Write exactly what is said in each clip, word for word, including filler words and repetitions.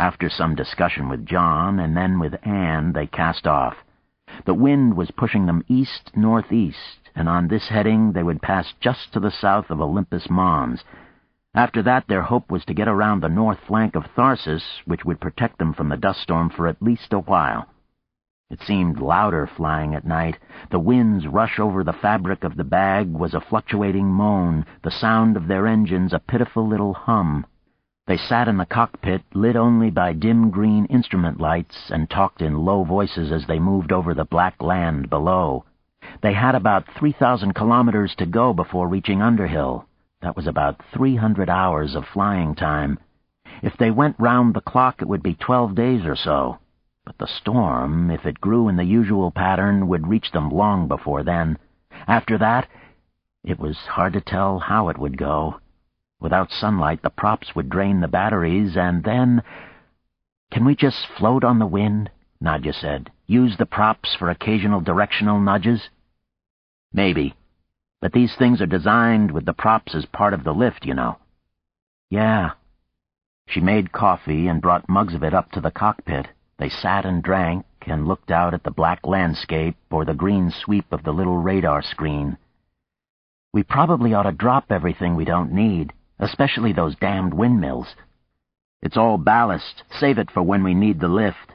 After some discussion with John and then with Anne, they cast off. The wind was pushing them east-northeast, and on this heading they would pass just to the south of Olympus Mons. After that, their hope was to get around the north flank of Tharsis, which would protect them from the dust storm for at least a while. It seemed louder flying at night. The wind's rush over the fabric of the bag was a fluctuating moan, the sound of their engines a pitiful little hum. They sat in the cockpit, lit only by dim green instrument lights, and talked in low voices as they moved over the black land below. They had about three thousand kilometers to go before reaching Underhill. That was about three hundred hours of flying time. If they went round the clock, it would be twelve days or so. But the storm, if it grew in the usual pattern, would reach them long before then. After that, it was hard to tell how it would go. Without sunlight, the props would drain the batteries, and then... "Can we just float on the wind?" Nadja said. "Use the props for occasional directional nudges?" "Maybe. But these things are designed with the props as part of the lift, you know." "Yeah." She made coffee and brought mugs of it up to the cockpit. They sat and drank and looked out at the black landscape or the green sweep of the little radar screen. "We probably ought to drop everything we don't need, especially those damned windmills." "It's all ballast. Save it for when we need the lift."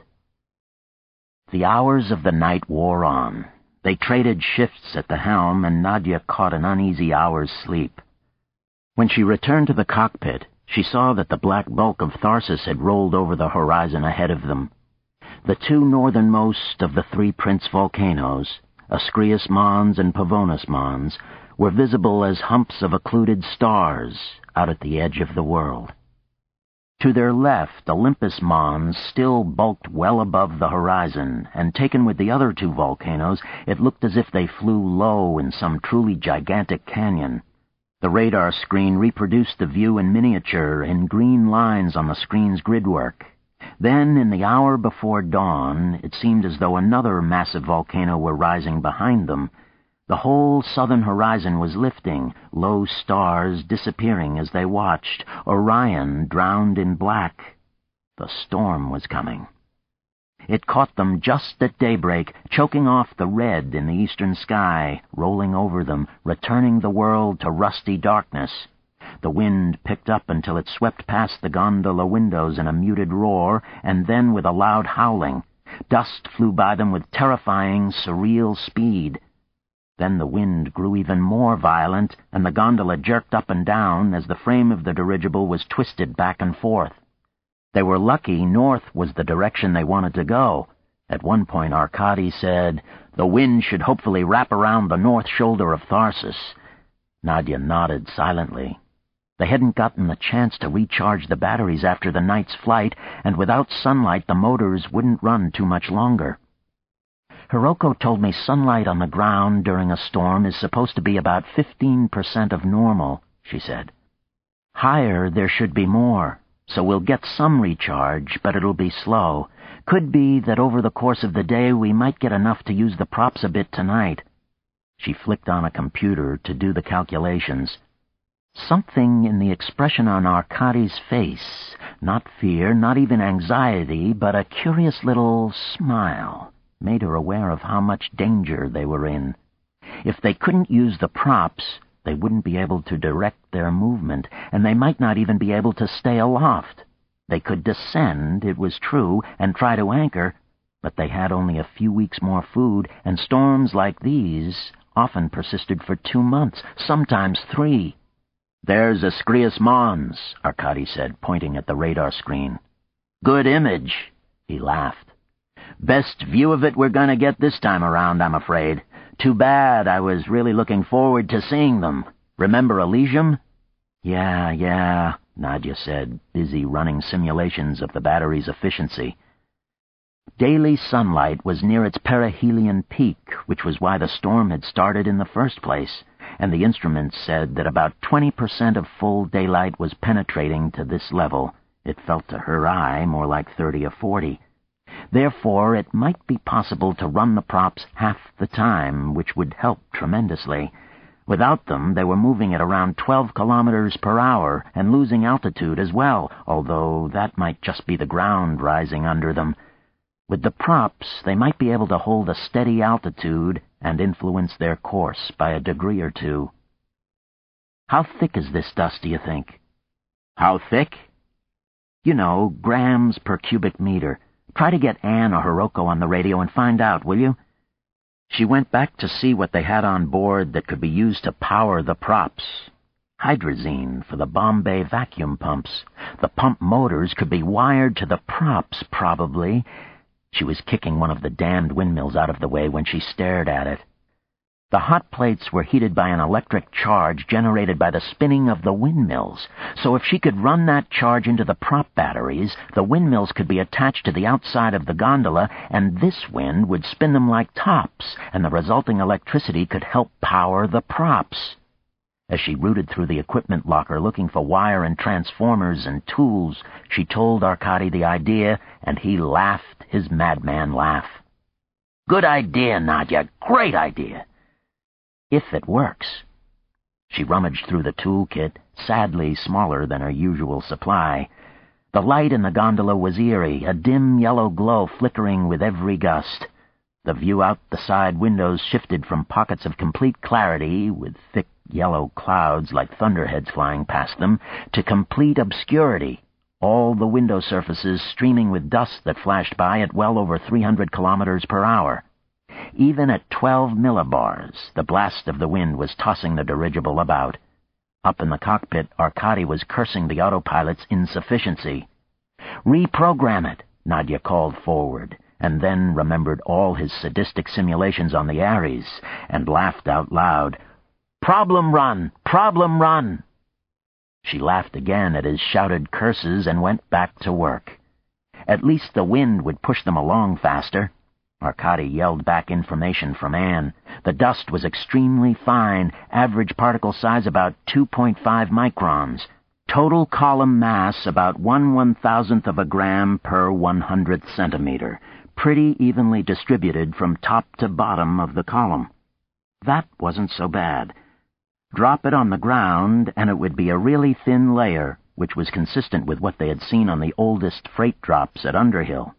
The hours of the night wore on. They traded shifts at the helm, and Nadja caught an uneasy hour's sleep. When she returned to the cockpit, she saw that the black bulk of Tharsis had rolled over the horizon ahead of them. The two northernmost of the three prince volcanoes, Ascrias Mons and Pavonis Mons, were visible as humps of occluded stars out at the edge of the world. To their left, Olympus Mons still bulked well above the horizon, and taken with the other two volcanoes, it looked as if they flew low in some truly gigantic canyon. The radar screen reproduced the view in miniature in green lines on the screen's gridwork. Then, in the hour before dawn, it seemed as though another massive volcano were rising behind them. The whole southern horizon was lifting, low stars disappearing as they watched, Orion drowned in black. The storm was coming. It caught them just at daybreak, choking off the red in the eastern sky, rolling over them, returning the world to rusty darkness. The wind picked up until it swept past the gondola windows in a muted roar, and then with a loud howling. Dust flew by them with terrifying, surreal speed. Then the wind grew even more violent, and the gondola jerked up and down as the frame of the dirigible was twisted back and forth. They were lucky north was the direction they wanted to go. At one point Arkady said, "The wind should hopefully wrap around the north shoulder of Tharsis." Nadja nodded silently. They hadn't gotten the chance to recharge the batteries after the night's flight, and without sunlight the motors wouldn't run too much longer. "Hiroko told me sunlight on the ground during a storm is supposed to be about fifteen percent of normal," she said. "Higher there should be more, so we'll get some recharge, but it'll be slow. Could be that over the course of the day we might get enough to use the props a bit tonight." She flicked on a computer to do the calculations. Something in the expression on Arkady's face, not fear, not even anxiety, but a curious little smile, made her aware of how much danger they were in. If they couldn't use the props, they wouldn't be able to direct their movement, and they might not even be able to stay aloft. They could descend, it was true, and try to anchor, but they had only a few weeks more food, and storms like these often persisted for two months, sometimes three. "There's Ascrias Mons," Arkady said, pointing at the radar screen. "Good image." He laughed. "Best view of it we're going to get this time around, I'm afraid. Too bad. I was really looking forward to seeing them. Remember Elysium?" "Yeah, yeah," Nadja said, busy running simulations of the battery's efficiency. Daily sunlight was near its perihelion peak, which was why the storm had started in the first place, and the instruments said that about twenty percent of full daylight was penetrating to this level. It felt to her eye more like thirty or forty. Therefore, it might be possible to run the props half the time, which would help tremendously. Without them, they were moving at around twelve kilometers per hour and losing altitude as well, although that might just be the ground rising under them. With the props, they might be able to hold a steady altitude and influence their course by a degree or two. How thick is this dust, do you think? How thick? You know, grams per cubic meter. Try to get Anne or Hiroko on the radio and find out, will you? She went back to see what they had on board that could be used to power the props. Hydrazine for the Bombay vacuum pumps. The pump motors could be wired to the props, probably. She was kicking one of the damned windmills out of the way when she stared at it. The hot plates were heated by an electric charge generated by the spinning of the windmills, so if she could run that charge into the prop batteries, the windmills could be attached to the outside of the gondola, and this wind would spin them like tops, and the resulting electricity could help power the props. As she rooted through the equipment locker looking for wire and transformers and tools, she told Arkady the idea, and he laughed his madman laugh. "Good idea, Nadya, great idea. If it works." She rummaged through the toolkit, sadly smaller than her usual supply. The light in the gondola was eerie, a dim yellow glow flickering with every gust. The view out the side windows shifted from pockets of complete clarity, with thick yellow clouds like thunderheads flying past them, to complete obscurity, all the window surfaces streaming with dust that flashed by at well over three hundred kilometers per hour. Even at twelve millibars, the blast of the wind was tossing the dirigible about. Up in the cockpit, Arkady was cursing the autopilot's insufficiency. "Reprogram it," Nadya called forward, and then remembered all his sadistic simulations on the Ares, and laughed out loud. "Problem run! Problem run!" She laughed again at his shouted curses and went back to work. At least the wind would push them along faster. Arkady yelled back information from Anne. The dust was extremely fine, average particle size about two point five microns. Total column mass about one one-thousandth of a gram per one hundredth centimeter, pretty evenly distributed from top to bottom of the column. That wasn't so bad. Drop it on the ground, and it would be a really thin layer, which was consistent with what they had seen on the oldest freight drops at Underhill.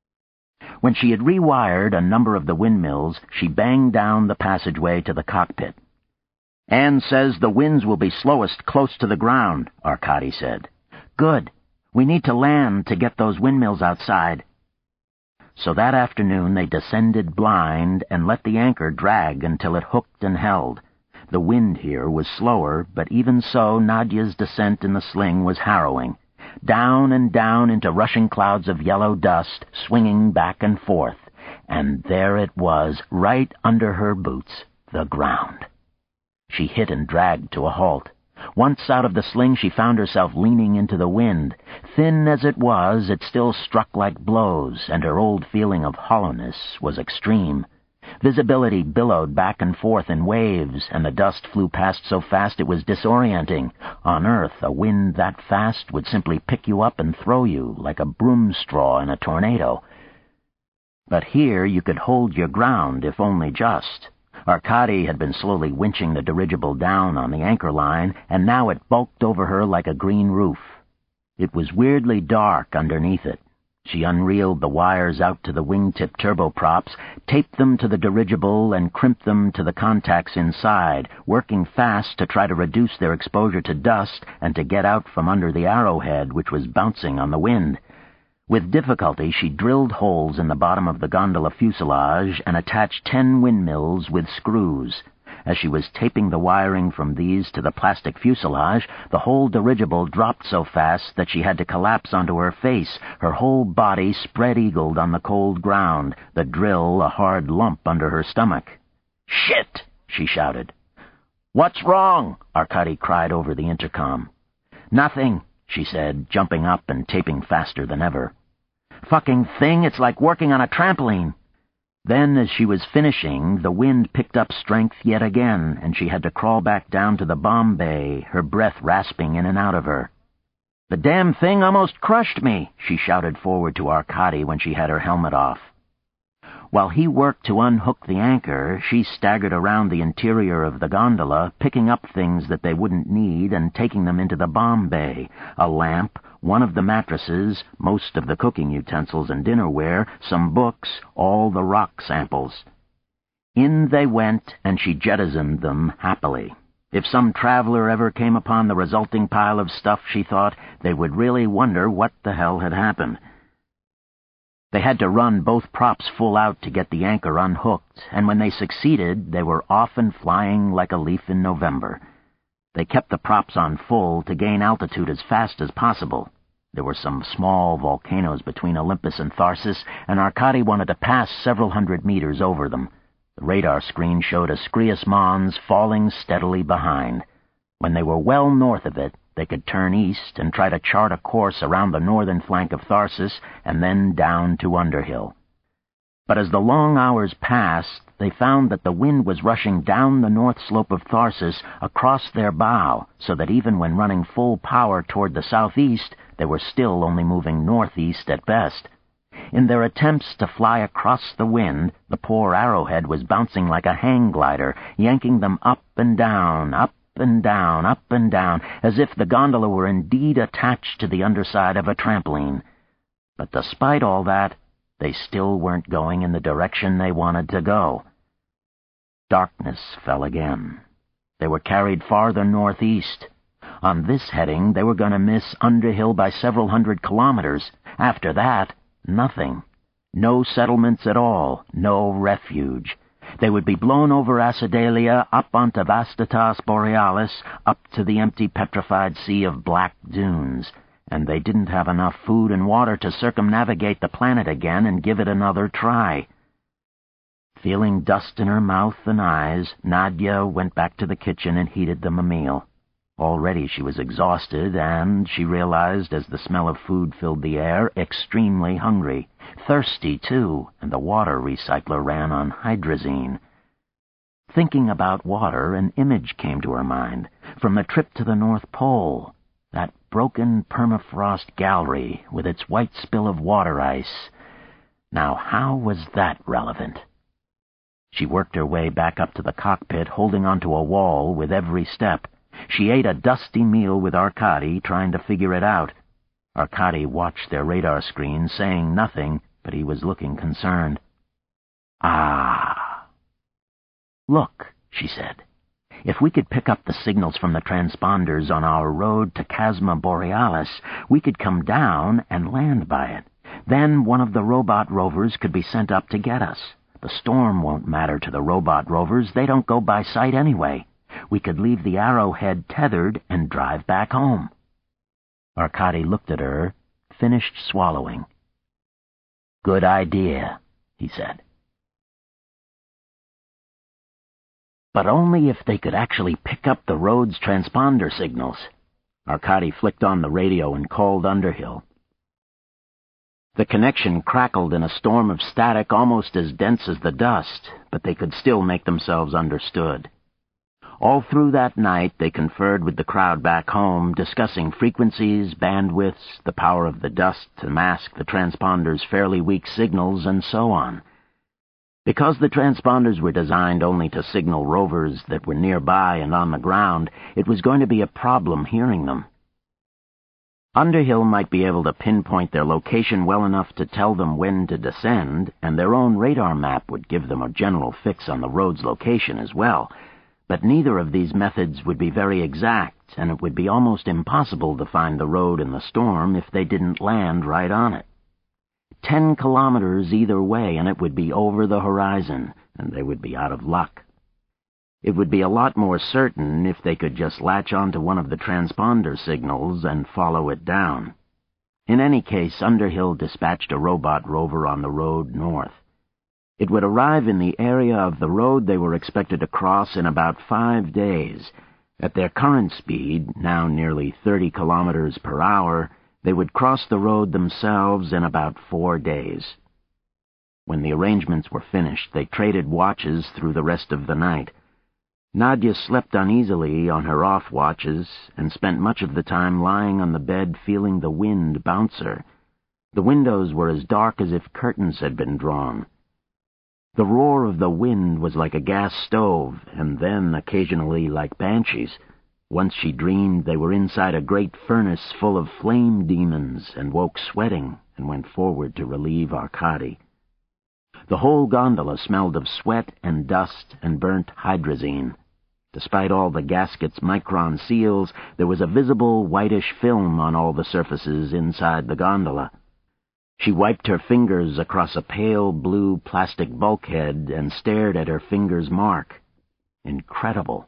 When she had rewired a number of the windmills, she banged down the passageway to the cockpit. "Anne says the winds will be slowest close to the ground," Arkady said. "Good. We need to land to get those windmills outside." So that afternoon they descended blind and let the anchor drag until it hooked and held. The wind here was slower, but even so Nadya's descent in the sling was harrowing. Down and down into rushing clouds of yellow dust, swinging back and forth. And there it was, right under her boots, the ground. She hit and dragged to a halt. Once out of the sling, she found herself leaning into the wind. Thin as it was, it still struck like blows, and her old feeling of hollowness was extreme. Visibility billowed back and forth in waves, and the dust flew past so fast it was disorienting. On Earth, a wind that fast would simply pick you up and throw you like a broom straw in a tornado. But here you could hold your ground, if only just. Arkady had been slowly winching the dirigible down on the anchor line, and now it bulked over her like a green roof. It was weirdly dark underneath it. She unreeled the wires out to the wingtip turboprops, taped them to the dirigible, and crimped them to the contacts inside, working fast to try to reduce their exposure to dust and to get out from under the arrowhead, which was bouncing on the wind. With difficulty, she drilled holes in the bottom of the gondola fuselage and attached ten windmills with screws. As she was taping the wiring from these to the plastic fuselage, the whole dirigible dropped so fast that she had to collapse onto her face, her whole body spread-eagled on the cold ground, the drill a hard lump under her stomach. "Shit!" she shouted. "What's wrong?" Arkady cried over the intercom. "Nothing," she said, jumping up and taping faster than ever. "Fucking thing, it's like working on a trampoline." Then, as she was finishing, the wind picked up strength yet again, and she had to crawl back down to the bomb bay, her breath rasping in and out of her. "The damn thing almost crushed me," she shouted forward to Arkady when she had her helmet off. While he worked to unhook the anchor, she staggered around the interior of the gondola, picking up things that they wouldn't need and taking them into the bomb bay: a lamp, one of the mattresses, most of the cooking utensils and dinnerware, some books, all the rock samples. In they went, and she jettisoned them happily. If some traveler ever came upon the resulting pile of stuff, she thought, they would really wonder what the hell had happened. They had to run both props full out to get the anchor unhooked, and when they succeeded, they were off and flying like a leaf in November. They kept the props on full to gain altitude as fast as possible. There were some small volcanoes between Olympus and Tharsis, and Arkady wanted to pass several hundred meters over them. The radar screen showed Ascrius Mons falling steadily behind. When they were well north of it, they could turn east and try to chart a course around the northern flank of Tharsis and then down to Underhill. But as the long hours passed, they found that the wind was rushing down the north slope of Tharsis across their bow, so that even when running full power toward the southeast, they were still only moving northeast at best. In their attempts to fly across the wind, the poor Arrowhead was bouncing like a hang glider, yanking them up and down, up and down, up and down, as if the gondola were indeed attached to the underside of a trampoline. But despite all that, they still weren't going in the direction they wanted to go. Darkness fell again. They were carried farther northeast. On this heading, they were going to miss Underhill by several hundred kilometers. After that, nothing. No settlements at all, no refuge. They would be blown over Acidalia, up onto Vastatas Borealis, up to the empty petrified sea of black dunes, and they didn't have enough food and water to circumnavigate the planet again and give it another try. Feeling dust in her mouth and eyes, Nadia went back to the kitchen and heated them a meal. Already she was exhausted and, she realized as the smell of food filled the air, extremely hungry. Thirsty, too, and the water recycler ran on hydrazine. Thinking about water, an image came to her mind, from the trip to the North Pole. That broken permafrost gallery with its white spill of water ice. Now, how was that relevant? She worked her way back up to the cockpit, holding onto a wall with every step. She ate a dusty meal with Arkady, trying to figure it out. Arkady watched their radar screen, saying nothing, but he was looking concerned. Ah. Look, she said. If we could pick up the signals from the transponders on our road to Chasma Borealis, we could come down and land by it. Then one of the robot rovers could be sent up to get us. The storm won't matter to the robot rovers. They don't go by sight anyway. We could leave the Arrowhead tethered and drive back home. Arkady looked at her, finished swallowing. Good idea, he said. But only if they could actually pick up the road's transponder signals. Arkady flicked on the radio and called Underhill. The connection crackled in a storm of static almost as dense as the dust, but they could still make themselves understood. All through that night they conferred with the crowd back home, discussing frequencies, bandwidths, the power of the dust to mask the transponder's fairly weak signals, and so on. Because the transponders were designed only to signal rovers that were nearby and on the ground, it was going to be a problem hearing them. Underhill might be able to pinpoint their location well enough to tell them when to descend, and their own radar map would give them a general fix on the road's location as well. But neither of these methods would be very exact, and it would be almost impossible to find the road in the storm if they didn't land right on it. Ten kilometers either way, and it would be over the horizon, and they would be out of luck. It would be a lot more certain if they could just latch onto one of the transponder signals and follow it down. In any case, Underhill dispatched a robot rover on the road north. It would arrive in the area of the road they were expected to cross in about five days. At their current speed, now nearly thirty kilometers per hour, they would cross the road themselves in about four days. When the arrangements were finished, they traded watches through the rest of the night. Nadia slept uneasily on her off watches and spent much of the time lying on the bed feeling the wind bounce her. The windows were as dark as if curtains had been drawn. The roar of the wind was like a gas stove, and then occasionally like banshees. Once she dreamed they were inside a great furnace full of flame demons, and woke sweating and went forward to relieve Arkady. The whole gondola smelled of sweat and dust and burnt hydrazine. Despite all the gasket's micron seals, there was a visible whitish film on all the surfaces inside the gondola. She wiped her fingers across a pale blue plastic bulkhead and stared at her finger's mark. Incredible.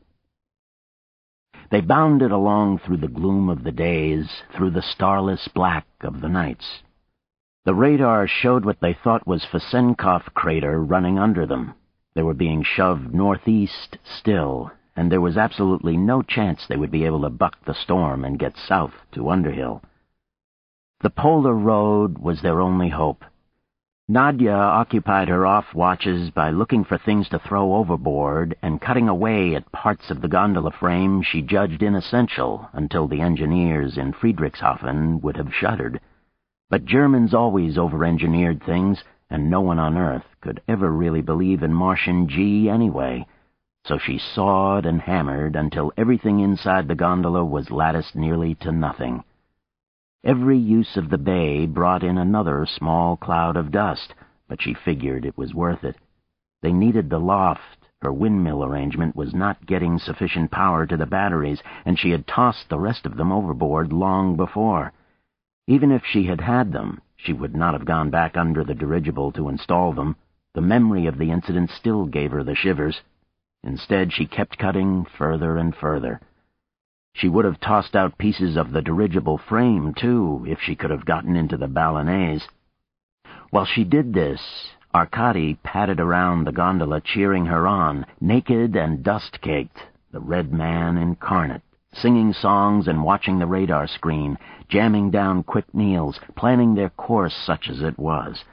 They bounded along through the gloom of the days, through the starless black of the nights. The radar showed what they thought was Fesenkov crater running under them. They were being shoved northeast still, and there was absolutely no chance they would be able to buck the storm and get south to Underhill. The polar road was their only hope. Nadia occupied her off-watches by looking for things to throw overboard and cutting away at parts of the gondola frame she judged inessential until the engineers in Friedrichshafen would have shuddered. But Germans always over-engineered things, and no one on Earth could ever really believe in Martian G anyway. So she sawed and hammered until everything inside the gondola was latticed nearly to nothing. Every use of the bay brought in another small cloud of dust, but she figured it was worth it. They needed the loft. Her windmill arrangement was not getting sufficient power to the batteries, and she had tossed the rest of them overboard long before. Even if she had had them, she would not have gone back under the dirigible to install them. The memory of the incident still gave her the shivers. Instead, she kept cutting further and further. She would have tossed out pieces of the dirigible frame, too, if she could have gotten into the ballonets. While she did this, Arkady padded around the gondola cheering her on, naked and dust-caked, the Red Man incarnate, singing songs and watching the radar screen, jamming down quick meals, planning their course such as it was.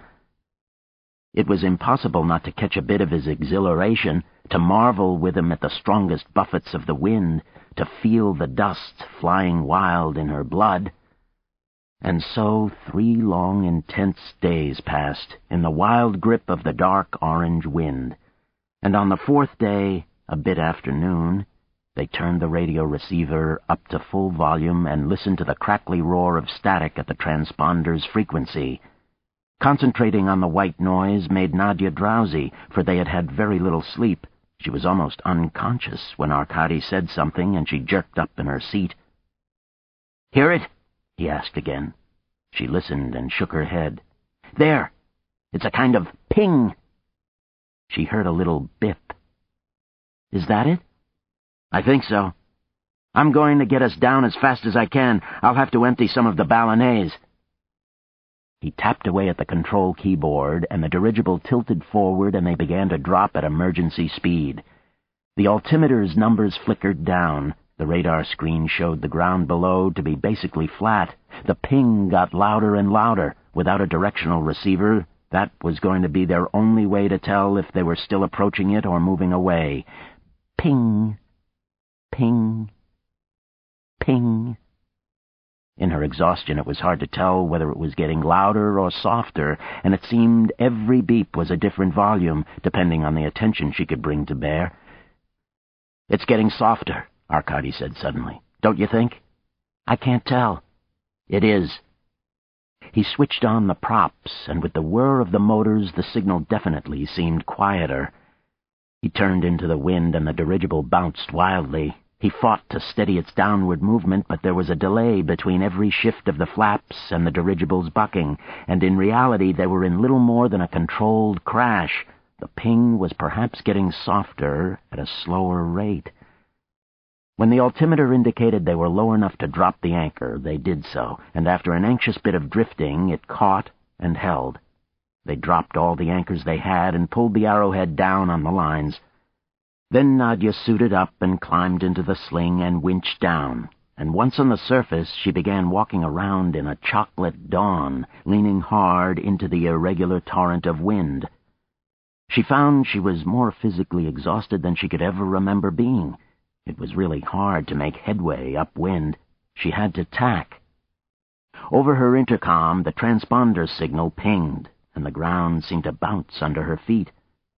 It was impossible not to catch a bit of his exhilaration, to marvel with him at the strongest buffets of the wind, to feel the dust flying wild in her blood. And so three long, intense days passed in the wild grip of the dark orange wind, and on the fourth day, a bit after noon, they turned the radio receiver up to full volume and listened to the crackly roar of static at the transponder's frequency. Concentrating on the white noise made Nadia drowsy, for they had had very little sleep. She was almost unconscious when Arkady said something, and she jerked up in her seat. "Hear it?" he asked again. She listened and shook her head. "There! It's a kind of ping!" She heard a little bip. "Is that it?" "I think so. I'm going to get us down as fast as I can. I'll have to empty some of the ballonets." He tapped away at the control keyboard, and the dirigible tilted forward, and they began to drop at emergency speed. The altimeter's numbers flickered down. The radar screen showed the ground below to be basically flat. The ping got louder and louder. Without a directional receiver, that was going to be their only way to tell if they were still approaching it or moving away. Ping, ping, ping. In her exhaustion, it was hard to tell whether it was getting louder or softer, and it seemed every beep was a different volume, depending on the attention she could bring to bear. "It's getting softer," Arkady said suddenly. "Don't you think?" "I can't tell." "It is." He switched on the props, and with the whir of the motors, the signal definitely seemed quieter. He turned into the wind, and the dirigible bounced wildly. He fought to steady its downward movement, but there was a delay between every shift of the flaps and the dirigible's bucking, and in reality they were in little more than a controlled crash. The ping was perhaps getting softer at a slower rate. When the altimeter indicated they were low enough to drop the anchor, they did so, and after an anxious bit of drifting, it caught and held. They dropped all the anchors they had and pulled the Arrowhead down on the lines. Then Nadia suited up and climbed into the sling and winched down, and once on the surface she began walking around in a chocolate dawn, leaning hard into the irregular torrent of wind. She found she was more physically exhausted than she could ever remember being. It was really hard to make headway upwind. She had to tack. Over her intercom, the transponder signal pinged, and the ground seemed to bounce under her feet.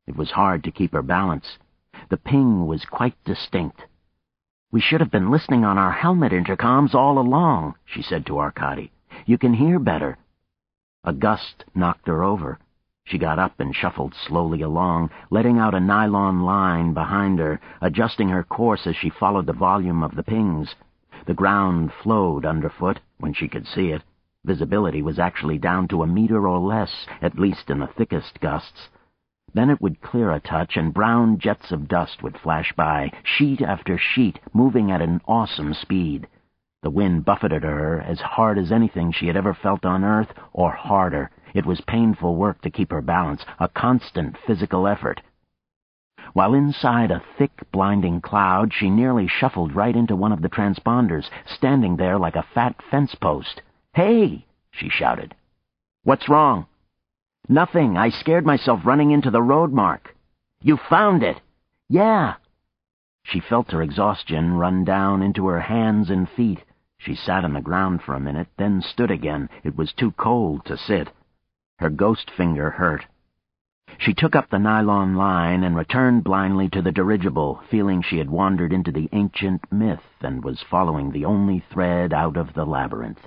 It was hard to keep her balance. The ping was quite distinct. "We should have been listening on our helmet intercoms all along," she said to Arkady. "You can hear better." A gust knocked her over. She got up and shuffled slowly along, letting out a nylon line behind her, adjusting her course as she followed the volume of the pings. The ground flowed underfoot when she could see it. Visibility was actually down to a meter or less, at least in the thickest gusts. Then it would clear a touch, and brown jets of dust would flash by, sheet after sheet, moving at an awesome speed. The wind buffeted her as hard as anything she had ever felt on Earth, or harder. It was painful work to keep her balance, a constant physical effort. While inside a thick, blinding cloud, she nearly shuffled right into one of the transponders, standing there like a fat fence post. "Hey!" she shouted. "What's wrong?" "Nothing. I scared myself running into the road mark." "You found it?" "Yeah." She felt her exhaustion run down into her hands and feet. She sat on the ground for a minute, then stood again. It was too cold to sit. Her ghost finger hurt. She took up the nylon line and returned blindly to the dirigible, feeling she had wandered into the ancient myth and was following the only thread out of the labyrinth.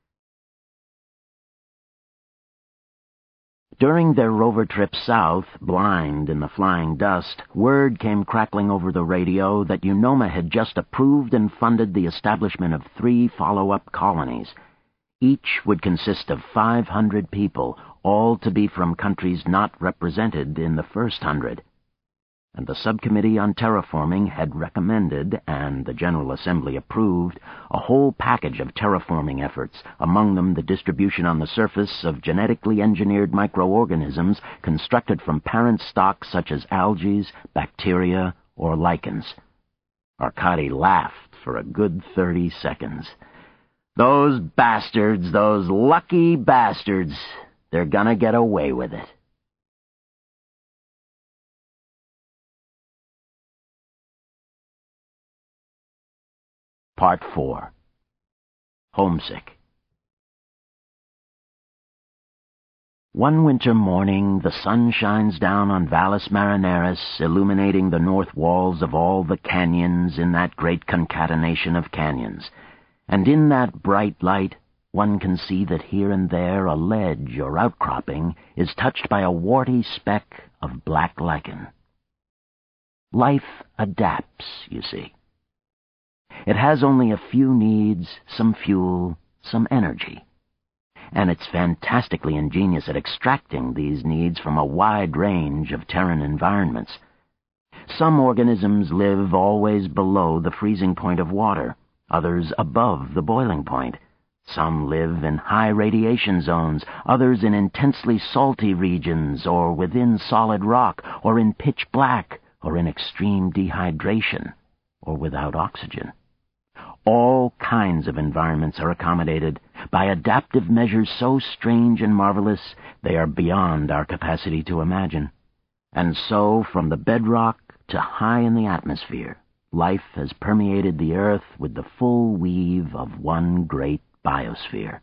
During their rover trip south, blind in the flying dust, word came crackling over the radio that UNOMA had just approved and funded the establishment of three follow-up colonies. Each would consist of five hundred people, all to be from countries not represented in the first hundred. And the Subcommittee on Terraforming had recommended, and the General Assembly approved, a whole package of terraforming efforts, among them the distribution on the surface of genetically engineered microorganisms constructed from parent stock such as algae, bacteria, or lichens. Arkady laughed for a good thirty seconds. "Those bastards, those lucky bastards, they're gonna get away with it." Part four. Homesick. One winter morning, the sun shines down on Valles Marineris, illuminating the north walls of all the canyons in that great concatenation of canyons. And in that bright light, one can see that here and there a ledge or outcropping is touched by a warty speck of black lichen. Life adapts, you see. It has only a few needs, some fuel, some energy. And it's fantastically ingenious at extracting these needs from a wide range of Terran environments. Some organisms live always below the freezing point of water, others above the boiling point. Some live in high radiation zones, others in intensely salty regions, or within solid rock, or in pitch black, or in extreme dehydration, or without oxygen. All kinds of environments are accommodated by adaptive measures so strange and marvelous they are beyond our capacity to imagine. And so, from the bedrock to high in the atmosphere, life has permeated the earth with the full weave of one great biosphere.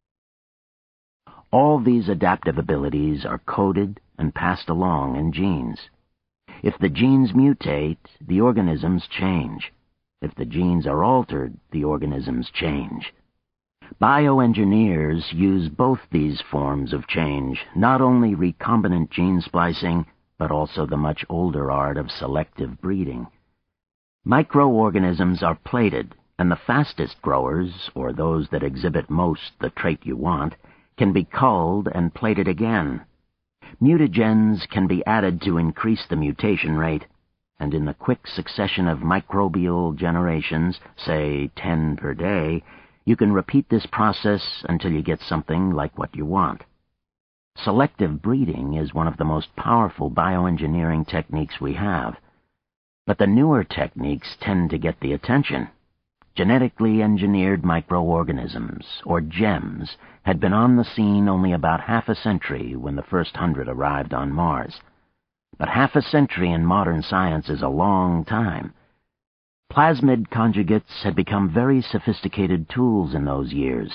All these adaptive abilities are coded and passed along in genes. If the genes mutate, the organisms change. If the genes are altered, the organisms change. Bioengineers use both these forms of change, not only recombinant gene splicing, but also the much older art of selective breeding. Microorganisms are plated, and the fastest growers, or those that exhibit most the trait you want, can be culled and plated again. Mutagens can be added to increase the mutation rate, and in the quick succession of microbial generations, say ten per day, you can repeat this process until you get something like what you want. Selective breeding is one of the most powerful bioengineering techniques we have. But the newer techniques tend to get the attention. Genetically engineered microorganisms, or GEMS, had been on the scene only about half a century when the first hundred arrived on Mars. But half a century in modern science is a long time. Plasmid conjugates had become very sophisticated tools in those years.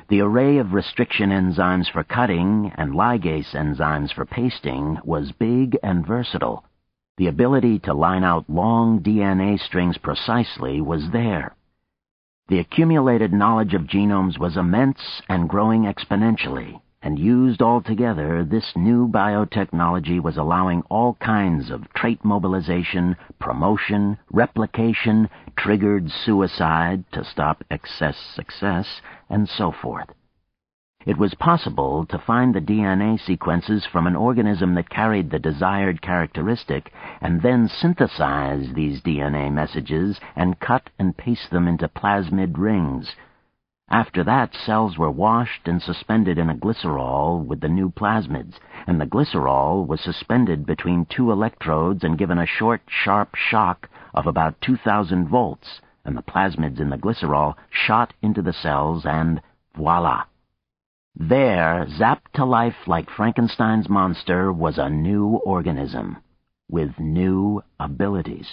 The array of restriction enzymes for cutting and ligase enzymes for pasting was big and versatile. The ability to line out long D N A strings precisely was there. The accumulated knowledge of genomes was immense and growing exponentially, and used all together, this new biotechnology was allowing all kinds of trait mobilization, promotion, replication, triggered suicide to stop excess success, and so forth. It was possible to find the D N A sequences from an organism that carried the desired characteristic and then synthesize these D N A messages and cut and paste them into plasmid rings. After that, cells were washed and suspended in a glycerol with the new plasmids, and the glycerol was suspended between two electrodes and given a short, sharp shock of about two thousand volts, and the plasmids in the glycerol shot into the cells, and voila! There, zapped to life like Frankenstein's monster, was a new organism with new abilities.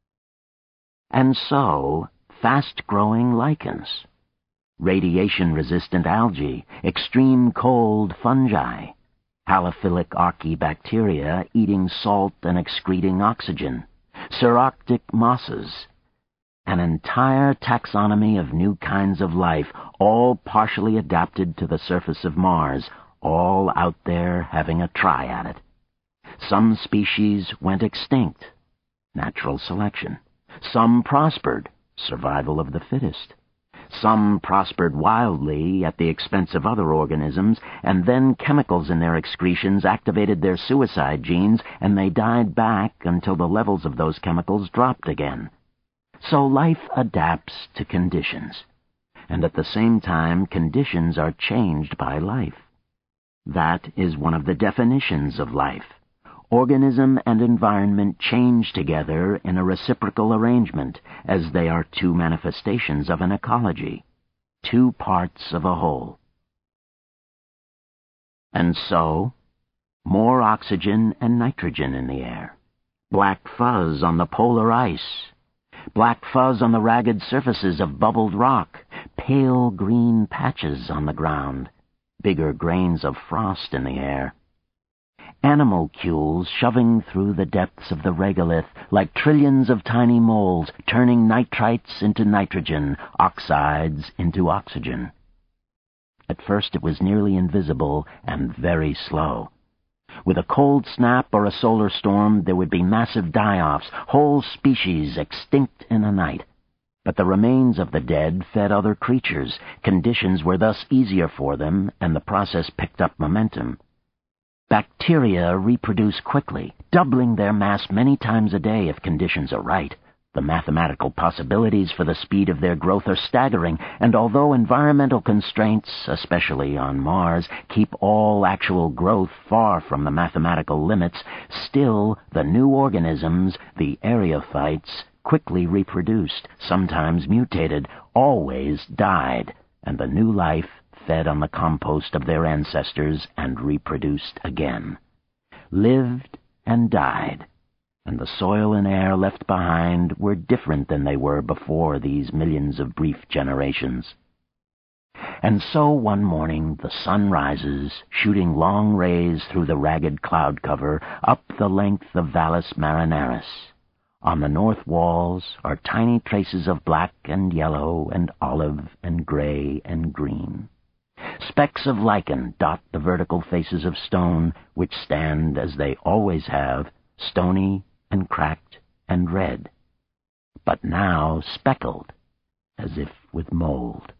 And so, fast-growing lichens, radiation-resistant algae, extreme cold fungi, halophilic archaebacteria eating salt and excreting oxygen, surarctic mosses, an entire taxonomy of new kinds of life, all partially adapted to the surface of Mars, all out there having a try at it. Some species went extinct, natural selection. Some prospered, survival of the fittest. Some prospered wildly at the expense of other organisms, and then chemicals in their excretions activated their suicide genes, and they died back until the levels of those chemicals dropped again. So life adapts to conditions, and at the same time conditions are changed by life. That is one of the definitions of life. Organism and environment change together in a reciprocal arrangement, as they are two manifestations of an ecology, two parts of a whole. And so, more oxygen and nitrogen in the air, black fuzz on the polar ice, black fuzz on the ragged surfaces of bubbled rock, pale green patches on the ground, bigger grains of frost in the air. Animalcules shoving through the depths of the regolith like trillions of tiny moles, turning nitrites into nitrogen, oxides into oxygen. At first it was nearly invisible and very slow. With a cold snap or a solar storm, there would be massive die-offs, whole species extinct in a night. But the remains of the dead fed other creatures. Conditions were thus easier for them, and the process picked up momentum. Bacteria reproduce quickly, doubling their mass many times a day if conditions are right. The mathematical possibilities for the speed of their growth are staggering, and although environmental constraints, especially on Mars, keep all actual growth far from the mathematical limits, still the new organisms, the aerophytes, quickly reproduced, sometimes mutated, always died, and the new life fed on the compost of their ancestors and reproduced again, lived and died, and the soil and air left behind were different than they were before these millions of brief generations. And so one morning the sun rises, shooting long rays through the ragged cloud cover up the length of Valles Marineris. On the north walls are tiny traces of black and yellow and olive and gray and green. Specks of lichen dot the vertical faces of stone, which stand, as they always have, stony and cracked and red, but now speckled, as if with mold.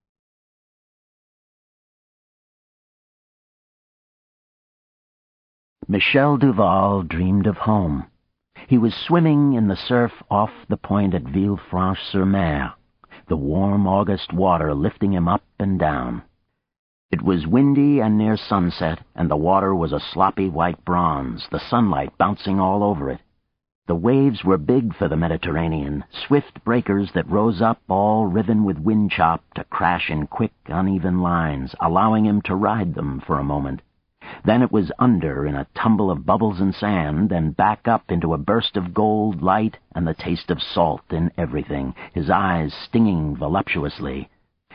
Michel Duval dreamed of home. He was swimming in the surf off the point at Villefranche-sur-Mer, the warm August water lifting him up and down. It was windy and near sunset, and the water was a sloppy white bronze, the sunlight bouncing all over it. The waves were big for the Mediterranean, swift breakers that rose up all riven with wind chop to crash in quick, uneven lines, allowing him to ride them for a moment. Then it was under in a tumble of bubbles and sand, and back up into a burst of gold light and the taste of salt in everything, his eyes stinging voluptuously.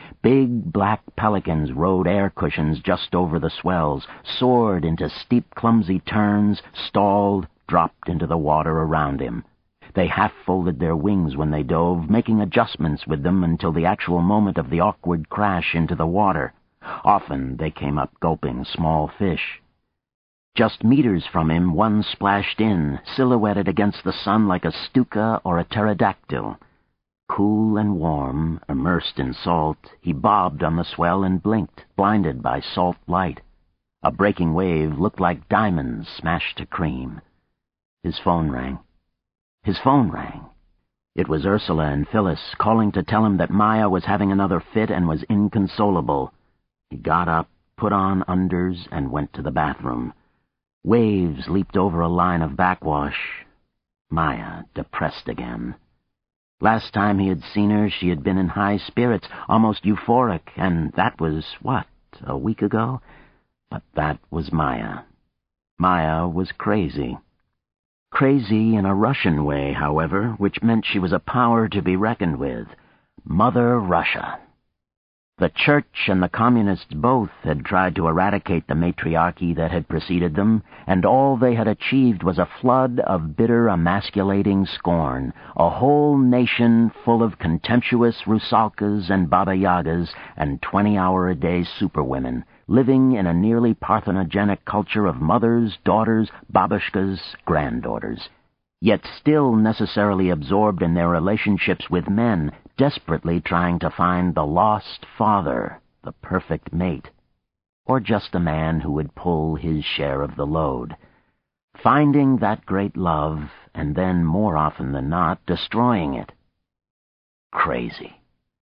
Big black pelicans rode air cushions just over the swells, soared into steep, clumsy turns, stalled, dropped into the water around him. They half-folded their wings when they dove, making adjustments with them until the actual moment of the awkward crash into the water. Often they came up gulping small fish. Just meters from him, one splashed in, silhouetted against the sun like a stuka or a pterodactyl. Cool and warm, immersed in salt, he bobbed on the swell and blinked, blinded by salt light. A breaking wave looked like diamonds smashed to cream. His phone rang. His phone rang. It was Ursula and Phyllis, calling to tell him that Maya was having another fit and was inconsolable. He got up, put on unders, and went to the bathroom. Waves leaped over a line of backwash. Maya, depressed again. Last time he had seen her, she had been in high spirits, almost euphoric, and that was, what, a week ago? But that was Maya. Maya was crazy. Crazy in a Russian way, however, which meant she was a power to be reckoned with. Mother Russia. The Church and the Communists both had tried to eradicate the matriarchy that had preceded them, and all they had achieved was a flood of bitter, emasculating scorn, a whole nation full of contemptuous Rusalkas and Baba Yagas and twenty-hour-a-day superwomen, living in a nearly parthenogenic culture of mothers, daughters, babushkas, granddaughters, yet still necessarily absorbed in their relationships with men, desperately trying to find the lost father, the perfect mate, or just a man who would pull his share of the load. Finding that great love, and then, more often than not, destroying it. Crazy.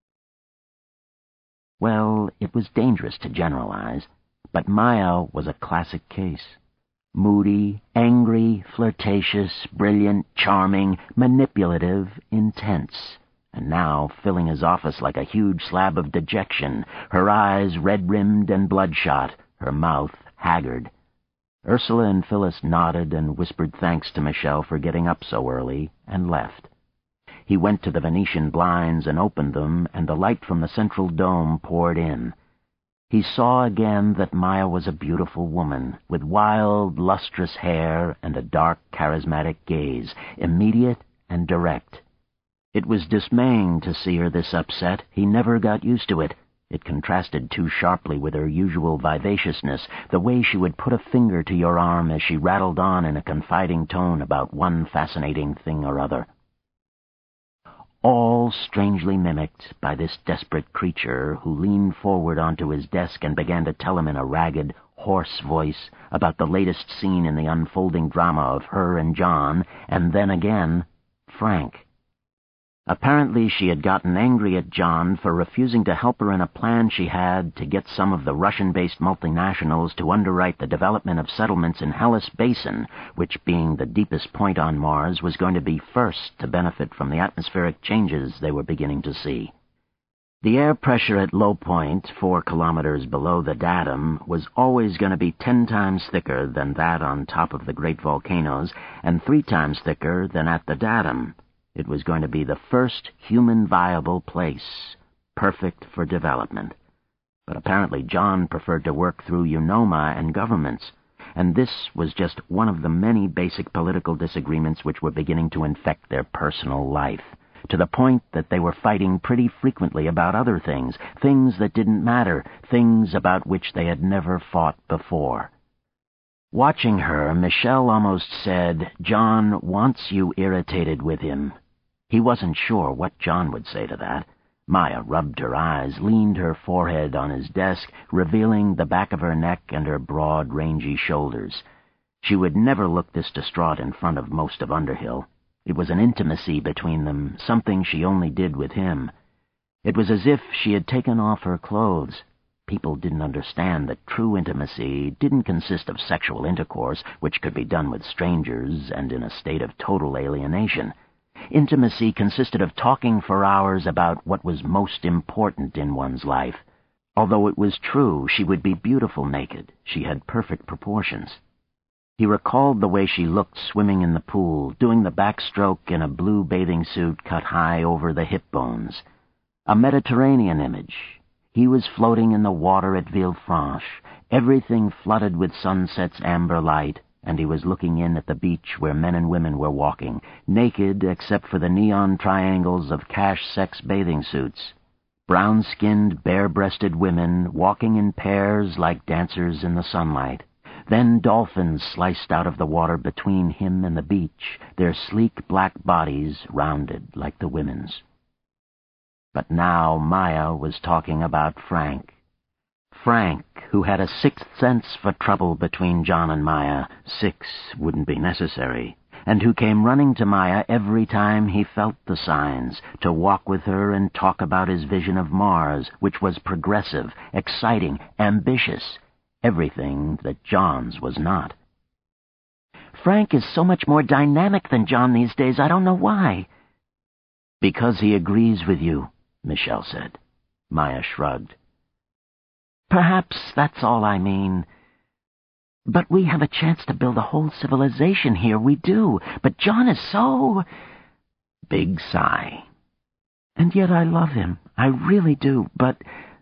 Well, it was dangerous to generalize, but Maya was a classic case. Moody, angry, flirtatious, brilliant, charming, manipulative, intense, and now filling his office like a huge slab of dejection, her eyes red-rimmed and bloodshot, her mouth haggard. Ursula and Phyllis nodded and whispered thanks to Michelle for getting up so early, and left. He went to the Venetian blinds and opened them, and the light from the central dome poured in. He saw again that Maya was a beautiful woman, with wild, lustrous hair and a dark, charismatic gaze, immediate and direct. It was dismaying to see her this upset. He never got used to it. It contrasted too sharply with her usual vivaciousness, the way she would put a finger to your arm as she rattled on in a confiding tone about one fascinating thing or other. All strangely mimicked by this desperate creature who leaned forward onto his desk and began to tell him in a ragged, hoarse voice about the latest scene in the unfolding drama of her and John, and then again, Frank. Apparently she had gotten angry at John for refusing to help her in a plan she had to get some of the Russian-based multinationals to underwrite the development of settlements in Hellas Basin, which, being the deepest point on Mars, was going to be first to benefit from the atmospheric changes they were beginning to see. The air pressure at low point, four kilometers below the datum, was always going to be ten times thicker than that on top of the great volcanoes, and three times thicker than at the datum. It was going to be the first human-viable place, perfect for development. But apparently John preferred to work through UNOMA and governments, and this was just one of the many basic political disagreements which were beginning to infect their personal life, to the point that they were fighting pretty frequently about other things, things that didn't matter, things about which they had never fought before. Watching her, Michelle almost said, "John wants you irritated with him." He wasn't sure what John would say to that. Maya rubbed her eyes, leaned her forehead on his desk, revealing the back of her neck and her broad, rangy shoulders. She would never look this distraught in front of most of Underhill. It was an intimacy between them, something she only did with him. It was as if she had taken off her clothes. People didn't understand that true intimacy didn't consist of sexual intercourse, which could be done with strangers and in a state of total alienation. Intimacy consisted of talking for hours about what was most important in one's life. Although it was true she would be beautiful naked, she had perfect proportions. He recalled the way she looked swimming in the pool, doing the backstroke in a blue bathing suit cut high over the hip bones. A Mediterranean image. He was floating in the water at Villefranche, everything flooded with sunset's amber light, and he was looking in at the beach where men and women were walking, naked except for the neon triangles of cash-sex bathing suits. Brown-skinned, bare-breasted women walking in pairs like dancers in the sunlight. Then dolphins sliced out of the water between him and the beach, their sleek black bodies rounded like the women's. But now Maya was talking about Frank. Frank, who had a sixth sense for trouble between John and Maya, six wouldn't be necessary, and who came running to Maya every time he felt the signs, to walk with her and talk about his vision of Mars, which was progressive, exciting, ambitious, everything that John's was not. Frank is so much more dynamic than John these days, I don't know why. Because he agrees with you, Michelle said. Maya shrugged. Perhaps that's all I mean. But we have a chance to build a whole civilization here, we do. But John is so... Big sigh. And yet I love him. I really do, but...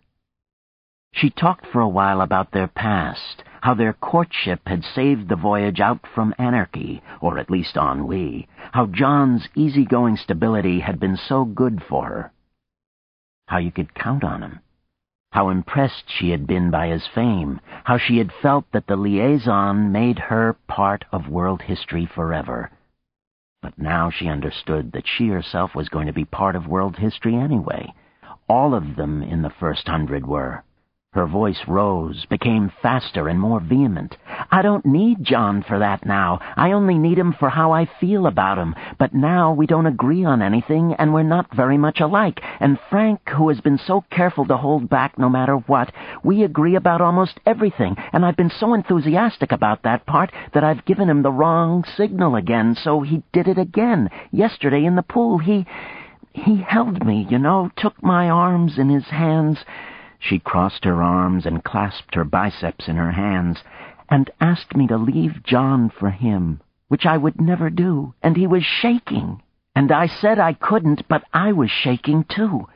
She talked for a while about their past, how their courtship had saved the voyage out from anarchy, or at least ennui, how John's easygoing stability had been so good for her. How you could count on him. How impressed she had been by his fame, how she had felt that the liaison made her part of world history forever. But now she understood that she herself was going to be part of world history anyway. All of them in the first hundred were. Her voice rose, became faster and more vehement. I don't need John for that now. I only need him for how I feel about him. But now we don't agree on anything, and we're not very much alike. And Frank, who has been so careful to hold back no matter what, we agree about almost everything. And I've been so enthusiastic about that part that I've given him the wrong signal again, so he did it again. Yesterday in the pool, he... he held me, you know, took my arms in his hands... She crossed her arms and clasped her biceps in her hands, and asked me to leave John for him, which I would never do, and he was shaking. And I said I couldn't, but I was shaking too.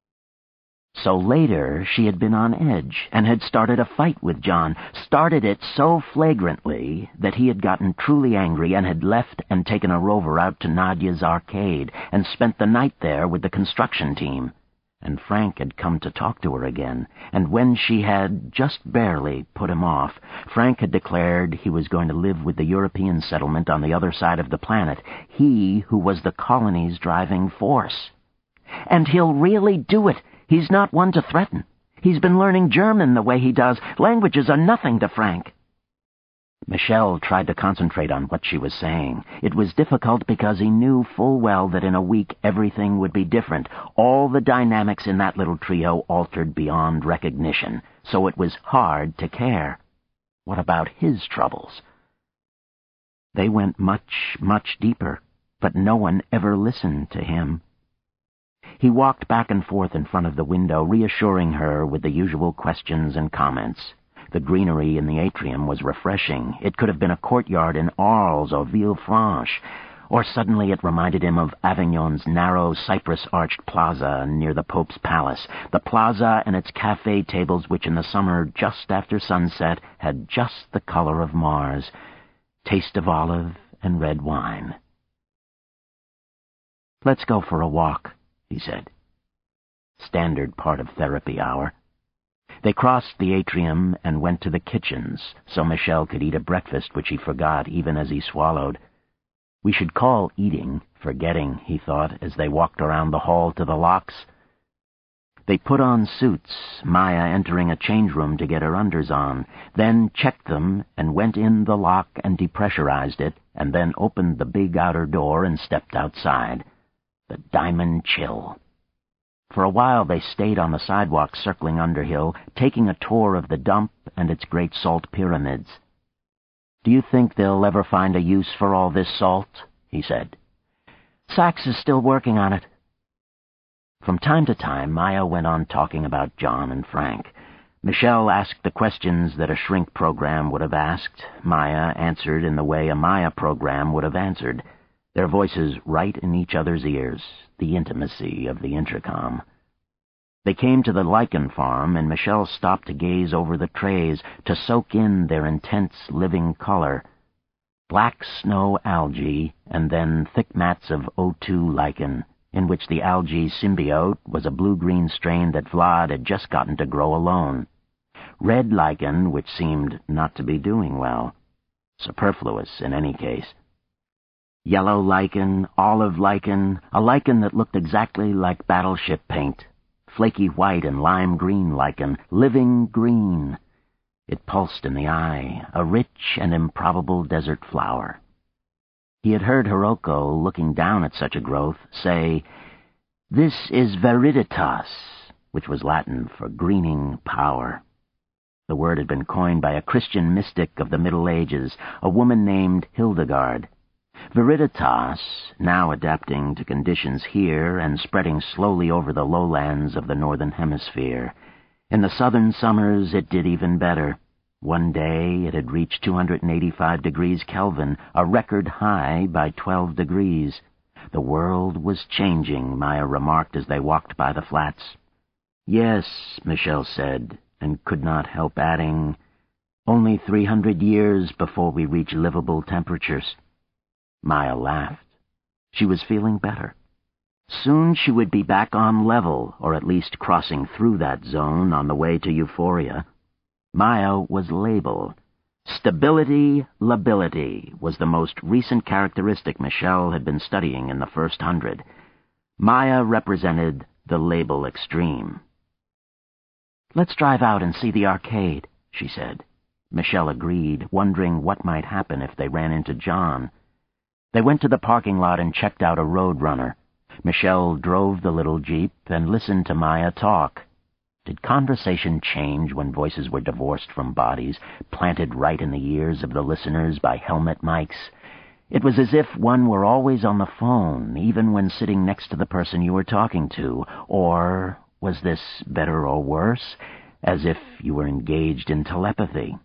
So later she had been on edge, and had started a fight with John, started it so flagrantly that he had gotten truly angry and had left and taken a rover out to Nadia's arcade, and spent the night there with the construction team. And Frank had come to talk to her again, and when she had, just barely, put him off, Frank had declared he was going to live with the European settlement on the other side of the planet, he who was the colony's driving force. And he'll really do it. He's not one to threaten. He's been learning German the way he does. Languages are nothing to Frank. Michelle tried to concentrate on what she was saying. It was difficult because he knew full well that in a week everything would be different. All the dynamics in that little trio altered beyond recognition, so it was hard to care. What about his troubles? They went much, much deeper, but no one ever listened to him. He walked back and forth in front of the window, reassuring her with the usual questions and comments. The greenery in the atrium was refreshing. It could have been a courtyard in Arles or Villefranche, or suddenly it reminded him of Avignon's narrow cypress-arched plaza near the Pope's palace, the plaza and its café tables which in the summer, just after sunset, had just the color of Mars, taste of olive and red wine. "Let's go for a walk," he said. Standard part of therapy hour. They crossed the atrium and went to the kitchens, so Michelle could eat a breakfast which he forgot even as he swallowed. We should call eating forgetting, he thought, as they walked around the hall to the locks. They put on suits, Maya entering a change room to get her unders on, then checked them and went in the lock and depressurized it, and then opened the big outer door and stepped outside. The diamond chill. For a while they stayed on the sidewalk circling Underhill, taking a tour of the dump and its great salt pyramids. "Do you think they'll ever find a use for all this salt?" he said. "Sachs is still working on it." From time to time, Maya went on talking about John and Frank. Michelle asked the questions that a shrink program would have asked. Maya answered in the way a Maya program would have answered. Their voices right in each other's ears, the intimacy of the intercom. They came to the lichen farm, and Michelle stopped to gaze over the trays, to soak in their intense living color. Black snow algae, and then thick mats of O two lichen, in which the algae symbiote was a blue-green strain that Vlad had just gotten to grow alone. Red lichen, which seemed not to be doing well. Superfluous, in any case. Yellow lichen, olive lichen, a lichen that looked exactly like battleship paint. Flaky white and lime green lichen, living green. It pulsed in the eye, a rich and improbable desert flower. He had heard Hiroko, looking down at such a growth, say, "This is viriditas," which was Latin for greening power. The word had been coined by a Christian mystic of the Middle Ages, a woman named Hildegard. Viriditas, now adapting to conditions here and spreading slowly over the lowlands of the northern hemisphere. In the southern summers it did even better. One day it had reached two hundred eighty-five degrees Kelvin, a record high by twelve degrees. The world was changing, Maya remarked as they walked by the flats. Yes, Michelle said, and could not help adding, only three hundred years before we reach livable temperatures. Maya laughed. She was feeling better. Soon she would be back on level, or at least crossing through that zone on the way to euphoria. Maya was labeled. Stability, lability was the most recent characteristic Michelle had been studying in the first hundred. Maya represented the label extreme. "Let's drive out and see the arcade," she said. Michelle agreed, wondering what might happen if they ran into John. They went to the parking lot and checked out a Roadrunner. Michelle drove the little Jeep and listened to Maya talk. Did conversation change when voices were divorced from bodies, planted right in the ears of the listeners by helmet mics? It was as if one were always on the phone, even when sitting next to the person you were talking to. Or was this better or worse, as if you were engaged in telepathy?